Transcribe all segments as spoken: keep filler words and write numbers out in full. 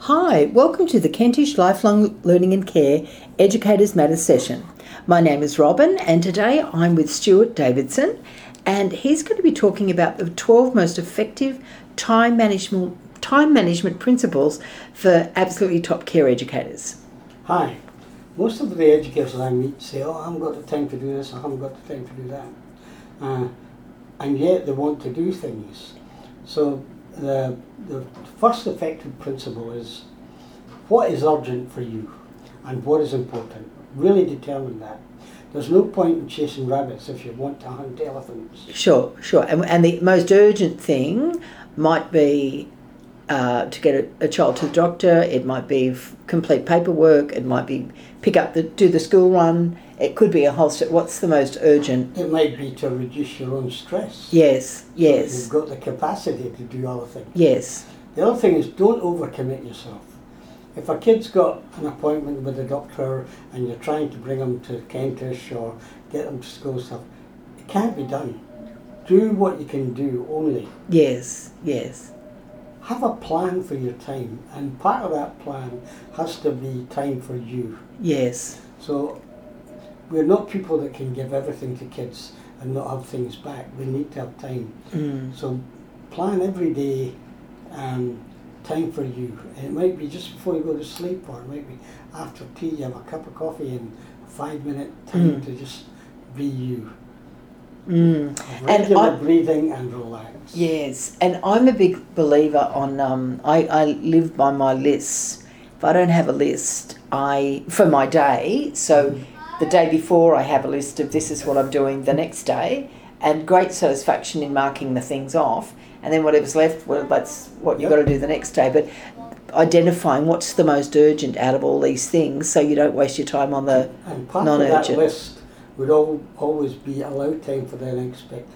Hi, welcome to the Kentish Lifelong Learning and Care Educators Matters session. My name is Robin and today I'm with Stuart Davidson and he's going to be talking about the twelve most effective time management time management principles for absolutely top care educators. Hi. Most of the educators I meet say, oh, I haven't got the time to do this, I haven't got the time to do that. Uh, and yet they want to do things. So the, the first effective principle is what is urgent for you and what is important. Really determine that. There's no point in chasing rabbits if you want to hunt elephants. Sure, sure. And, and the most urgent thing might be uh, to get a, a child to the doctor, it might be f- complete paperwork, it might be pick up the, do the school run, it could be a whole set. What's the most urgent? It might be to reduce your own stress. Yes, yes. So you've got the capacity to do other things. Yes. The other thing is don't overcommit yourself. If a kid's got an appointment with a doctor and you're trying to bring them to Kentish or get them to school stuff, it can't be done. Do what you can do only. Yes, yes. Have a plan for your time, and part of that plan has to be time for you. Yes. So we're not people that can give everything to kids and not have things back. We need to have time. Mm. So plan every day um, time for you. And it might be just before you go to sleep, or it might be after tea, you have a cup of coffee and a five minute time Mm. to just be you. Mm. Regular I, breathing and relax. Yes, and I'm a big believer on, um, I, I live by my lists. If I don't have a list, I, for my day, so the day before I have a list of this is what I'm doing the next day, and great satisfaction in marking the things off, and then whatever's left, well, that's what you've Yep. got to do the next day. But identifying what's the most urgent out of all these things so you don't waste your time on the And part non-urgent. of that list would all, always be allow time for the unexpected.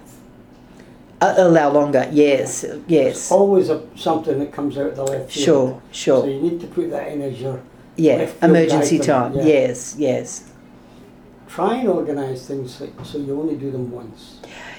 Uh, allow longer, yes, yes. There's always a, something that comes out of the left field. Sure, sure. So you need to put that in as your Yeah, left field emergency item, time, yeah. yes, yes. Try and organise things so, so you only do them once.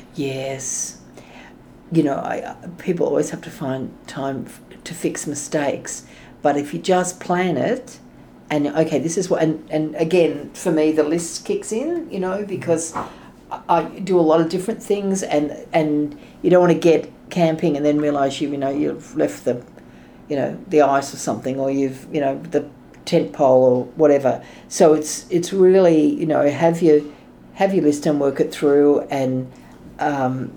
Yes. You know, I, people always have to find time f- to fix mistakes, but if you just plan it, and okay, this is what, and, and again, for me, the list kicks in, you know, because I, I do a lot of different things, and and you don't want to get camping and then realise you, you know, you've left the, you know, the ice or something, or you've, you know, the tent pole or whatever. So it's it's really, you know, have your have your list and work it through, and um,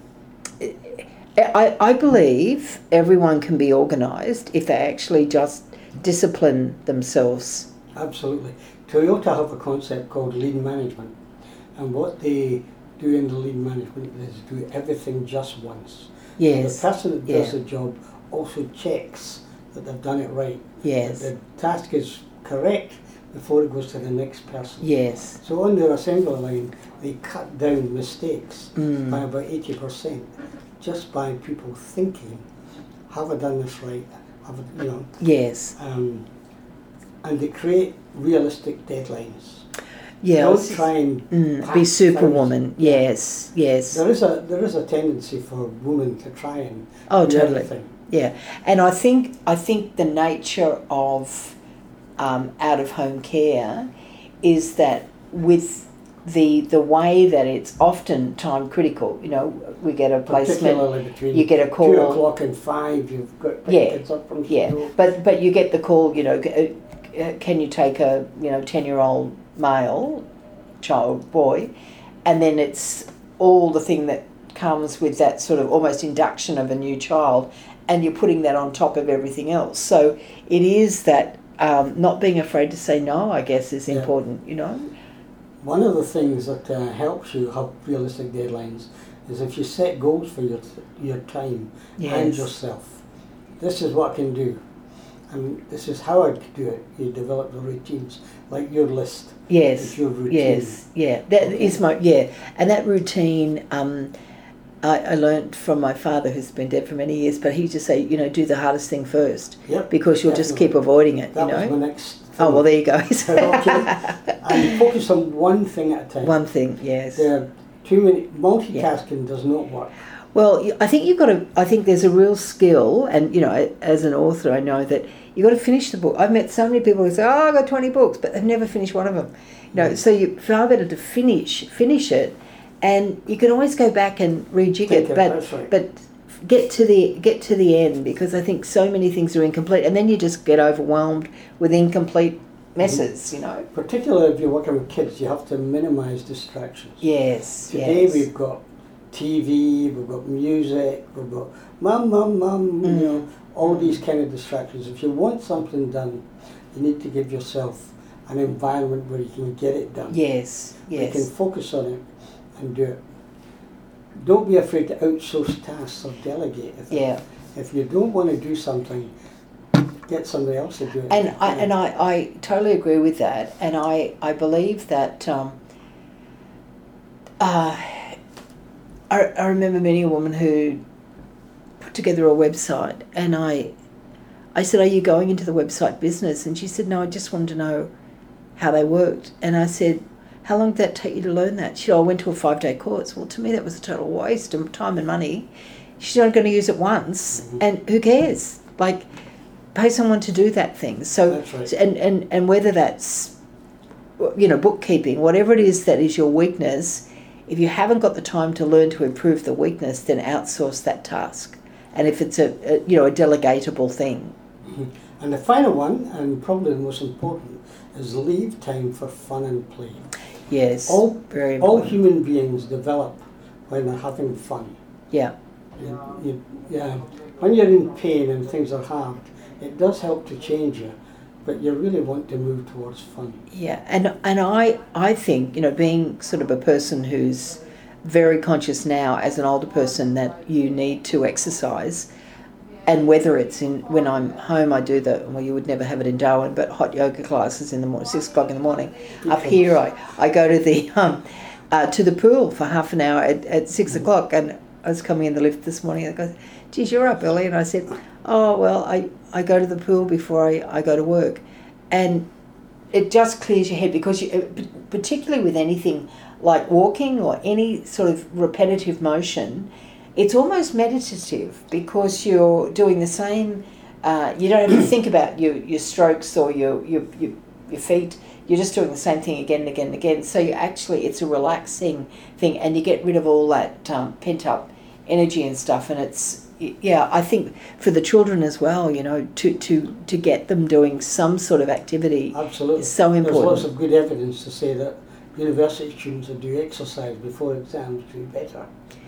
I I believe everyone can be organised if they actually just discipline themselves. Absolutely. Toyota have a concept called lean management, and what they do in the lean management is do everything just once. Yes. And the person that does Yeah. the job also checks that they've done it right. Yes. That the task is correct before it goes to the next person. Yes. So on their assembly line, they cut down mistakes Mm. by about eighty percent just by people thinking, have I done this right? Have I, you know, Yes. um, and they create realistic deadlines. Yeah. Don't it's- try and mm, pack be things. superwoman. Yes. Yes. There is a there is a tendency for women to try and Oh, do totally. everything. Yeah, and I think I think the nature of um, out of home care is that with the the way that it's often time critical. You know, we get a placement. Particularly between You get a call. two o'clock and five, you've got pick Yeah, kids up from Yeah, school. but but you get the call. You know, c- uh, can you take a you know ten year old male child boy, and then it's all the thing that comes with that sort of almost induction of a new child, and you're putting that on top of everything else. So it is that um, not being afraid to say no, I guess, is Yeah. important. You know. One of the things that uh, helps you have realistic deadlines is if you set goals for your your time and Yes. yourself. This is what I can do, and this is how I do it. You develop the routines, like your list. Yes. It's your routine. Yes. Yeah. That Okay. is my yeah, and that routine. Um, I, I learnt from my father, who's been dead for many years, but he used to say, you know, do the hardest thing first, Yep. because you'll just definitely. keep avoiding it. That you know. was my next. Oh well, there you go. Okay. And focus on one thing at a time. One thing, yes. There are too many multitasking does not work. Well, you- I think you've got to. I think there's a real skill, and you know, as an author, I know that you've got to finish the book. I've met so many people who say, "Oh, I got twenty books," but they've never finished one of them. You know, so you far better to finish finish it, and you can always go back and rejig it. Take it, But that's right. but get to the get to the end, because I think so many things are incomplete, and then you just get overwhelmed with incomplete messes. You know. Particularly if you're working with kids, you have to minimise distractions. Yes. Today yes. we've got T V, we've got music, we've got mum, mum, mum, Mm. you know, all these kind of distractions. If you want something done, you need to give yourself an environment where you can get it done. Yes. You Yes. can focus on it and do it. Don't be afraid to outsource tasks or delegate. If, Yeah. if you don't want to do something, get somebody else to do it. And I and I, I totally agree with that, and I, I believe that um, uh, I, I remember meeting a woman who put together a website, and I I said, "Are you going into the website business?" And she said, "No, I just wanted to know how they worked." And I said, "How long did that take you to learn that?" She said, "I went to a five-day course." Well, to me that was a total waste of time and money. She's not going to use it once, Mhm. and who cares? Like, pay someone to do that thing. So, That's right. and, and, and whether that's, you know, bookkeeping, whatever it is that is your weakness, if you haven't got the time to learn to improve the weakness, then outsource that task. And if it's a, a you know, a delegatable thing. Mhm. And the final one, and probably the most important, is leave time for fun and play. Yes, All, very all important. human beings develop when they're having fun. Yeah, You, you, yeah. When you're in pain and things are hard, it does help to change you, but you really want to move towards fun. yeah. And, and I, I think, you know, being sort of a person who's very conscious now as an older person that you need to exercise, and whether it's in, when I'm home, I do the, well, you would never have it in Darwin, but hot yoga classes in the morning, six o'clock in the morning. Up here, I, I go to the, um, uh, to the pool for half an hour at, at six o'clock, and I was coming in the lift this morning, and I go, "Geez, you're up early," and I said, "Oh, well, I, I go to the pool before I, I go to work." And it just clears your head, because you, particularly with anything like walking or any sort of repetitive motion, it's almost meditative, because you're doing the same, uh, you don't have to think about your, your strokes or your, your, your, your feet, you're just doing the same thing again and again and again. So you actually, it's a relaxing thing, and you get rid of all that um, pent-up energy and stuff, and it's, yeah, I think for the children as well, you know, to, to, to get them doing some sort of activity Absolutely. is so important. There's lots of good evidence to say that university students who do exercise before exams do better.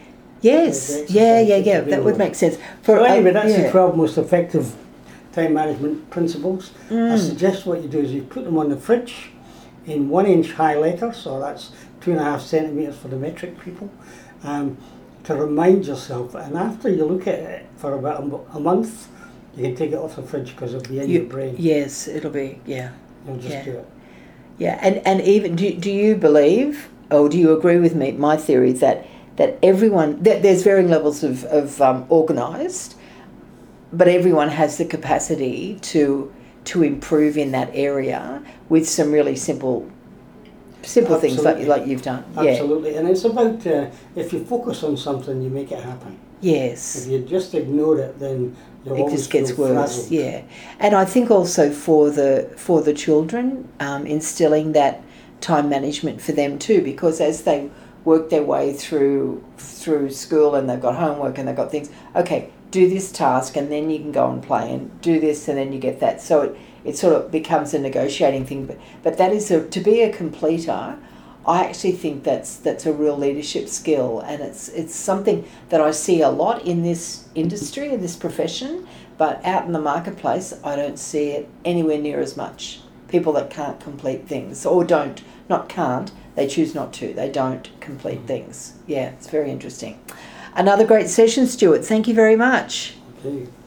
Yes, the exercise yeah, yeah, is yeah, that available. would make sense. For, So anyway, uh, that's yeah. the twelve most effective time management principles. I Mm. suggest what you do is you put them on the fridge in one inch highlighter, so that's two and a half centimetres for the metric people, um, to remind yourself. And after you look at it for about a, mo- a month, you can take it off the fridge because it'll be in You- your brain. Yes, it'll be, yeah. You'll just yeah. do it. Yeah, and, and even, do, do you believe, or do you agree with me, my theory, that, that everyone, that there's varying levels of, of um, organised, but everyone has the capacity to to improve in that area with some really simple simple things like, Absolutely. like you've done. Absolutely. And it's about, uh, if you focus on something, you make it happen. Yeah. If Yes. you just ignore it, then you'll It always just gets feel worse. frazzled. Yeah. And I think also for the for the children, um, instilling that time management for them too, because as they work their way through through school and they've got homework and they've got things, okay, do this task and then you can go and play, and do this and then you get that. So it, it sort of becomes a negotiating thing. But but that is a, to be a completer, I actually think that's that's a real leadership skill, and it's it's something that I see a lot in this industry, in this profession, but out in the marketplace I don't see it anywhere near as much. People that can't complete things, or don't, not can't, they choose not to, they don't complete things. Yeah, it's very interesting. Another great session, Stuart. Thank you very much. Okay.